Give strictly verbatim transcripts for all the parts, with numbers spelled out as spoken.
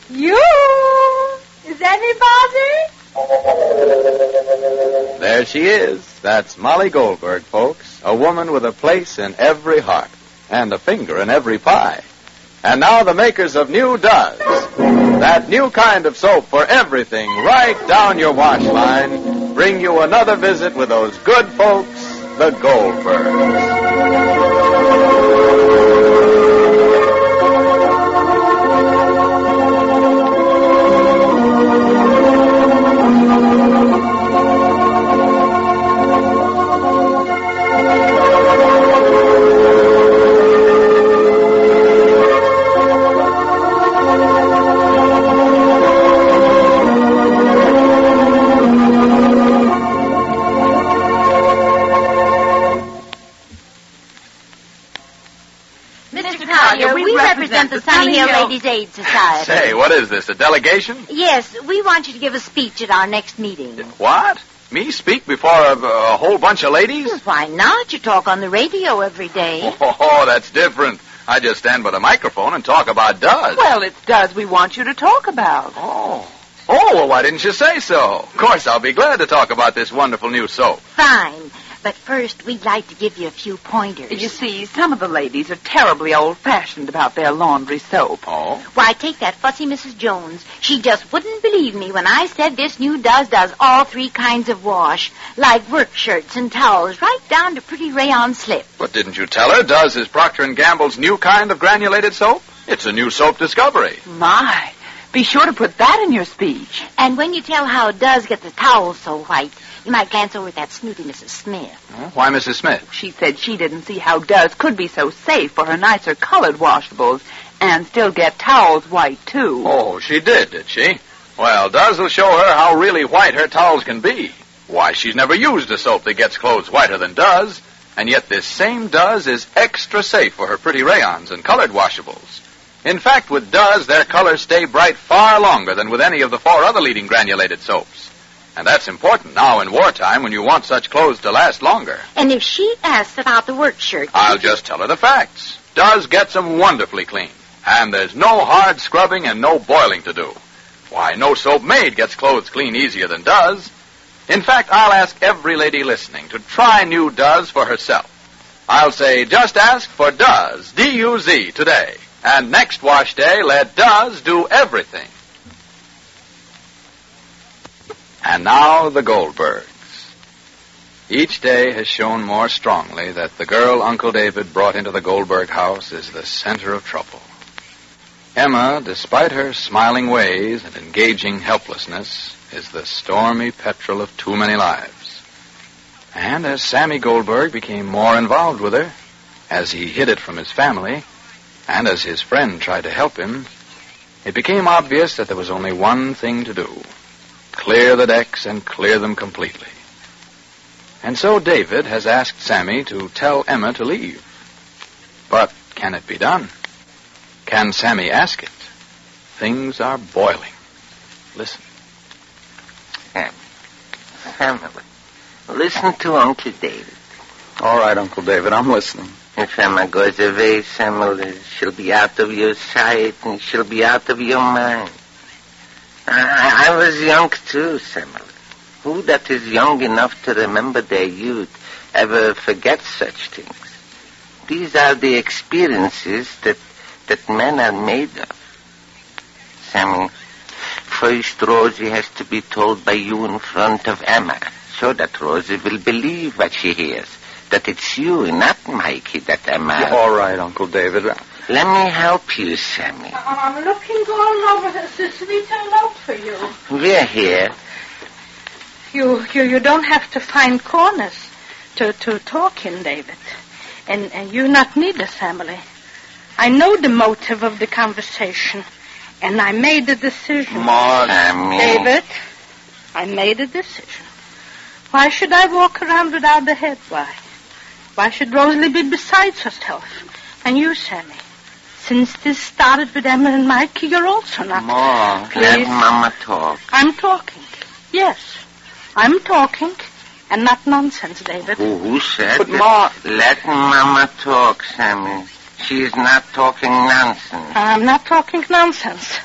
You? Is anybody? There she is. That's Molly Goldberg, folks. A woman with a place in every heart and a finger in every pie. And now the makers of New Does. That new kind of soap for everything right down your wash line bring you another visit with those good folks, the Goldbergs. The Sunny Hill Ladies' Aid Society. Say, what is this, a delegation? Yes, we want you to give a speech at our next meeting. What? Me speak before a, a whole bunch of ladies? Well, why not? You talk on the radio every day. Oh, that's different. I just stand by the microphone and talk about Does. Well, it's Does we want you to talk about. Oh. Oh, well, why didn't you say so? Of course, I'll be glad to talk about this wonderful new soap. Fine. But first, we'd like to give you a few pointers. You see, some of the ladies are terribly old-fashioned about their laundry soap. Oh? Why, take that fussy Missus Jones. She just wouldn't believe me when I said this new Does does all three kinds of wash, like work shirts and towels, right down to pretty rayon slip. But didn't you tell her Does is Procter and Gamble's new kind of granulated soap? It's a new soap discovery. My, be sure to put that in your speech. And when you tell how Does gets the towels so white, you might glance over at that snooty Missus Smith. Oh, why Missus Smith? She said she didn't see how Does could be so safe for her nicer colored washables and still get towels white, too. Oh, she did, did she? Well, Does will show her how really white her towels can be. Why, she's never used a soap that gets clothes whiter than Does, and yet this same Does is extra safe for her pretty rayons and colored washables. In fact, with Does, their colors stay bright far longer than with any of the four other leading granulated soaps. And that's important now in wartime when you want such clothes to last longer. And if she asks about the work shirt... I'll just tell her the facts. Does gets them wonderfully clean. And there's no hard scrubbing and no boiling to do. Why, no soap made gets clothes clean easier than Does. In fact, I'll ask every lady listening to try new Does for herself. I'll say, just ask for Does, D U Z, today. And next wash day, let Does do everything. And now the Goldbergs. Each day has shown more strongly that the girl Uncle David brought into the Goldberg house is the center of trouble. Emma, despite her smiling ways and engaging helplessness, is the stormy petrel of too many lives. And as Sammy Goldberg became more involved with her, as he hid it from his family, and as his friend tried to help him, it became obvious that there was only one thing to do. Clear the decks and clear them completely. And so David has asked Sammy to tell Emma to leave. But can it be done? Can Sammy ask it? Things are boiling. Listen. Sammy. Sammy, listen to Uncle David. All right, Uncle David, I'm listening. If Emma goes away, Sammy, she'll be out of your sight and she'll be out of your mind. I, I was young, too, Samuel. Who that is young enough to remember their youth ever forgets such things? These are the experiences that, that men are made of. Sammy, first Rosie has to be told by you in front of Emma, so that Rosie will believe what she hears, that it's you, not Mikey, that Emma... Yeah, all right, Uncle David. Let me help you, Sammy. I'm looking all over the sweet note for you. We're here. You, you, you don't have to find corners to, to talk in, David. And, and you not need a family. I know the motive of the conversation, and I made a decision. More, Sammy. David, I made a decision. Why should I walk around without a head? Why? Why should Rosalie be besides herself? And you, Sammy, since this started with Emma and Mikey, you're also not. More. Please. Let Mama talk. I'm talking. Yes, I'm talking, and not nonsense, David. Who, who said But that? Ma... Let Mama talk, Sammy. She's not talking nonsense. I'm not talking nonsense.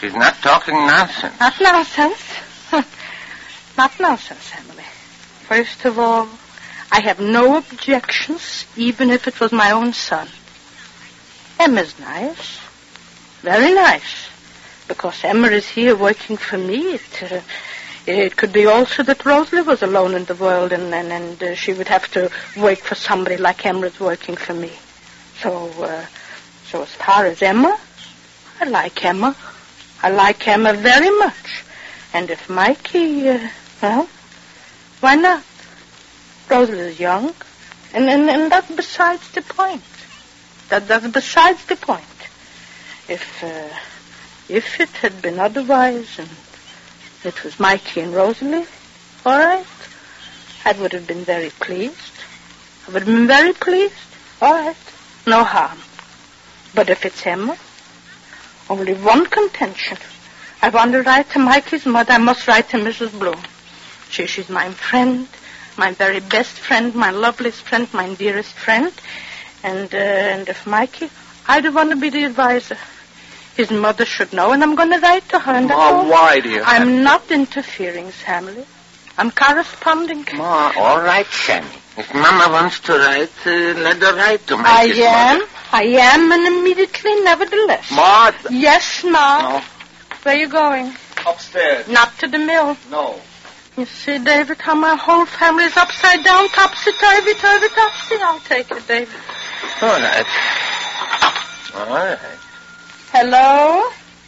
She's not talking nonsense. Not nonsense. Not nonsense, Emily. First of all, I have no objections, even if it was my own son. Emma's nice. Very nice. Because Emma is here working for me, it, uh, it could be also that Rosalie was alone in the world and, and, and uh, she would have to work for somebody like Emma is working for me. So, uh, so as far as Emma, I like Emma. I like Emma very much. And if Mikey, uh, well, why not? Rosalie is young, and, and, and that's besides the point. That, that's besides the point. If, uh, if it had been otherwise, and it was Mikey and Rosalie, all right, I would have been very pleased. I would have been very pleased. All right, no harm. But if it's Emma, only one contention. I want to write to Mikey's mother. I must write to Missus Bloom. She, she's my friend, my very best friend, my loveliest friend, my dearest friend. And, uh, and if Mikey, I don't want to be the advisor. His mother should know, and I'm going to write to her. And that's Ma, all. why do you I'm have... not interfering, Sammy. I'm corresponding. Ma, all right, Sammy. If Mama wants to write, uh, let her write to I Mikey's am. mother. I am, and immediately, nevertheless. Ma... Yes, Ma. No. Where are you going? Upstairs. Not to the mill. No. You see, David, how my whole family is upside down, topsy-turvy, turvy, topsy. I'll take it, David. All right. All right. Hello?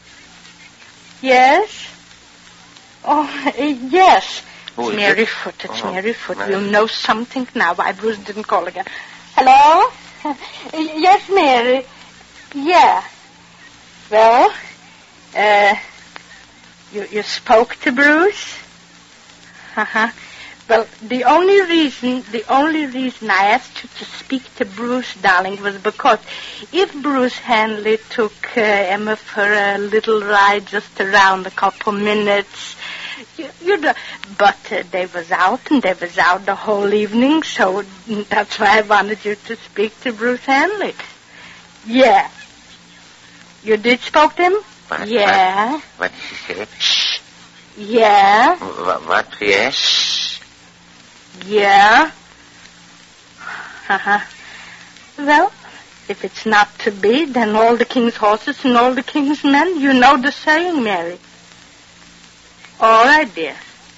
Yes? Oh, uh, yes. Who It's is Mary it? Foot. It's Oh, Mary Foot. Mary. You'll know something now. Why Bruce didn't call again. Hello? Yes, Mary. Yeah. Well, uh, you, you spoke to Bruce? Uh-huh. Well, the only reason, the only reason I asked you to speak to Bruce, darling, was because if Bruce Hanley took uh, Emma for a little ride just around a couple minutes, you, you'd, uh, but uh, they was out and they was out the whole evening, so that's why I wanted you to speak to Bruce Hanley. Yeah. You did spoke to him? What, Yeah. What, what did she say? Shh. Yeah. What? what yes? Shh. Yeah. Uh-huh. Well, if it's not to be, then all the king's horses and all the king's men. You know the saying, Mary. All right, dear.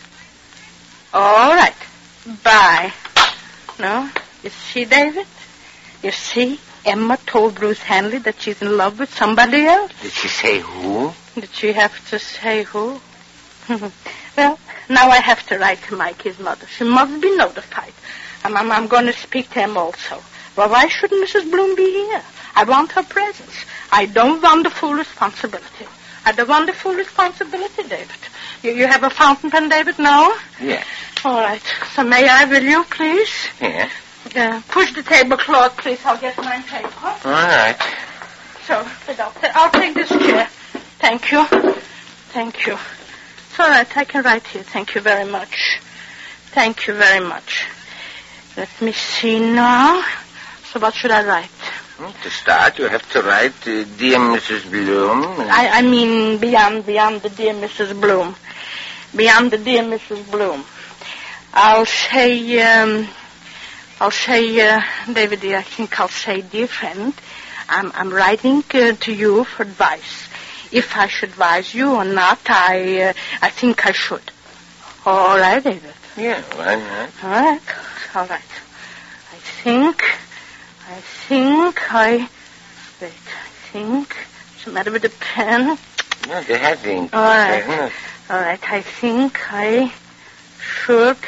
All right. Bye. No? You see, David? You see, Emma told Bruce Hanley that she's in love with somebody else. Did she say who? Did she have to say who? Well, now I have to write to Mikey's mother. She must be notified. I'm, I'm, I'm going to speak to him also. Well, why shouldn't Missus Bloom be here? I want her presence. I don't want the full responsibility. I don't want the full responsibility, David. You, you have a fountain pen, David? No? Yes. All right. So may I, will you, please? Yes. Uh, push the tablecloth, please. I'll get my paper. All right. So, I'll, I'll take this chair. Thank you. Thank you. It's all right. I can write here. Thank you very much. Thank you very much. Let me see now. So what should I write? Well, to start, you have to write, uh, Dear Missus Bloom. And... I, I mean beyond, beyond the dear Missus Bloom. Beyond the dear Missus Bloom. I'll say, um, I'll say, uh, David, I think I'll say, dear friend, I'm, I'm writing uh, to you for advice. If I should advise you or not, I, uh, I think I should. All right, David. Yeah, why not? All right, all right. I think, I think I, wait, I think, what's the matter with the pen? No, they have ink. All right, all right, I think I should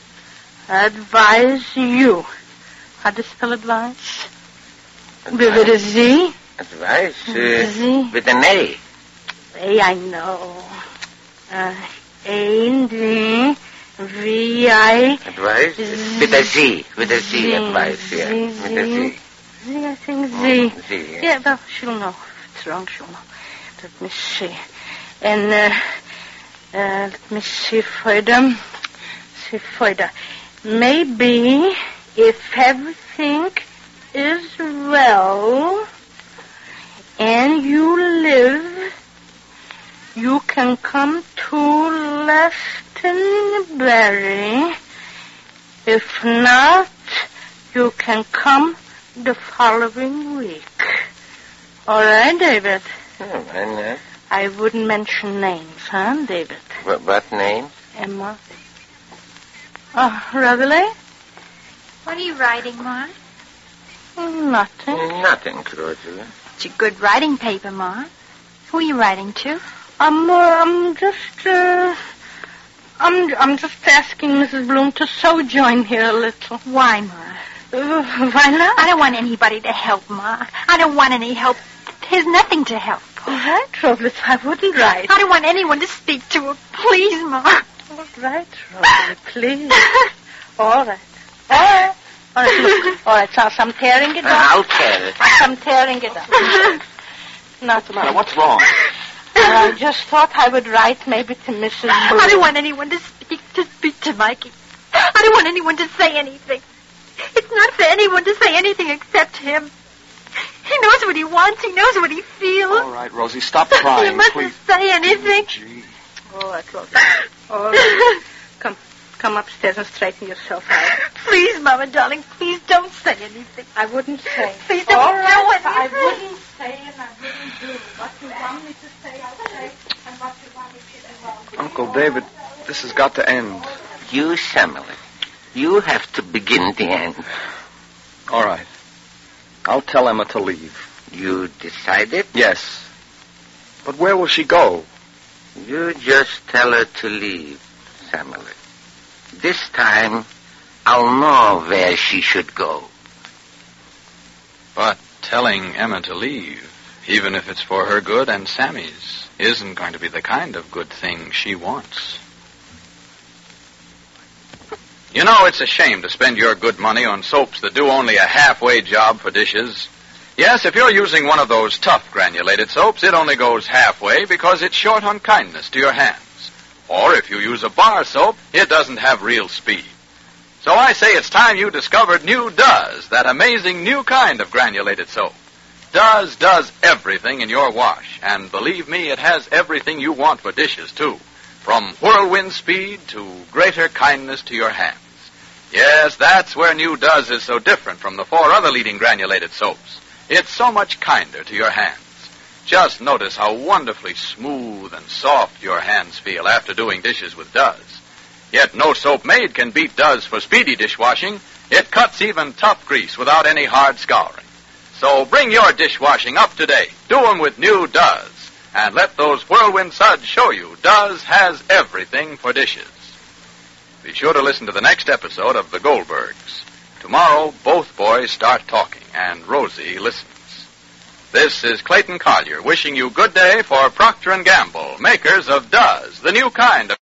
advise you. How do you spell advice? Advice. With a Z? Advice? Uh, Z. with an A. A, I know. Uh, A, D, V, I... Advice? Z. With a Z. With a Z, Z, advice, yeah. Z, with a Z. Z, I think Z. Oh, Z, yeah. Yeah, well, she'll know. If it's wrong, she'll know. Let me see. And, uh, uh, let me see further. See further. Maybe if everything is well and you live If not, you can come the following week. All right, David? Oh, why not? I wouldn't mention names, huh, David? What, what name? Emma. Oh, Reveille? What are you writing, Ma? Nothing. Nothing, Claudia. It's a good writing paper, Ma. Who are you writing to? I'm, uh, I'm just, uh, I'm, I'm just asking Missus Bloom to sojourn here a little. Why, Ma? Uh, why not? I don't want anybody to help, Ma. I don't want any help. There's nothing to help. All right, Robles, I wouldn't write. I don't want anyone to speak to her. Please, Ma. All right, Robles, please. All right. All right. All right, look. All right, so I'm tearing it Uh, up. I'll tear it. I'm tearing it up. Not What's the matter? What's wrong? I just thought I would write maybe to Missus Bloom. I don't want anyone to speak to speak to Mikey. I don't want anyone to say anything. It's not for anyone to say anything except him. He knows what he wants. He knows what he feels. All right, Rosie, stop crying, You mustn't please. say anything. Gee. All right, Robles. All right. Come, come upstairs and straighten yourself out. Please, Mama, darling, please don't say anything. I wouldn't say. Please don't All do right, it. I wouldn't say and I wouldn't do. What you want me to say, I'll say, and what you want me to do, I'll do. Uncle David, this has got to end. You, Samuel, you have to begin the end. All right. I'll tell Emma to leave. You decided? Yes. But where will she go? You just tell her to leave, Samuel. This time, I'll know where she should go. But telling Emma to leave, even if it's for her good and Sammy's, isn't going to be the kind of good thing she wants. You know, it's a shame to spend your good money on soaps that do only a halfway job for dishes. Yes, if you're using one of those tough granulated soaps, it only goes halfway because it's short on kindness to your hands. Or if you use a bar soap, it doesn't have real speed. So I say it's time you discovered New Does, that amazing new kind of granulated soap. Does does everything in your wash, and believe me, it has everything you want for dishes, too. From whirlwind speed to greater kindness to your hands. Yes, that's where New Does is so different from the four other leading granulated soaps. It's so much kinder to your hands. Just notice how wonderfully smooth and soft your hands feel after doing dishes with Does. Yet no soap made can beat Does for speedy dishwashing. It cuts even tough grease without any hard scouring. So bring your dishwashing up to date. Do them with New Does. And let those whirlwind suds show you Does has everything for dishes. Be sure to listen to the next episode of The Goldbergs. Tomorrow, both boys start talking, and Rosie listens. This is Clayton Collier wishing you good day for Procter and Gamble, makers of Does, the new kind of